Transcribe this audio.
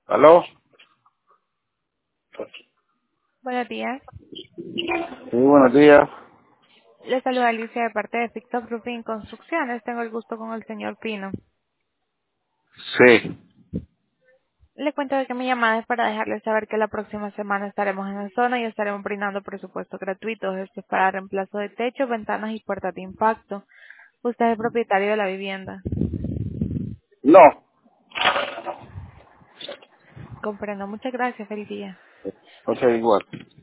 ¿Aló? Buenos días. Sí, buenos días. Le saluda Alicia de parte de Ficto Roofing Construcciones. Tengo el gusto con el señor Pino. Sí. Le cuento de que mi llamada es para dejarle saber que la próxima semana estaremos en la zona y estaremos brindando presupuestos gratuitos. Esto es para reemplazo de techo, ventanas y puertas de impacto. Usted es el propietario de la vivienda. No. Comprendo. Muchas gracias. Feliz día. O sea, igual.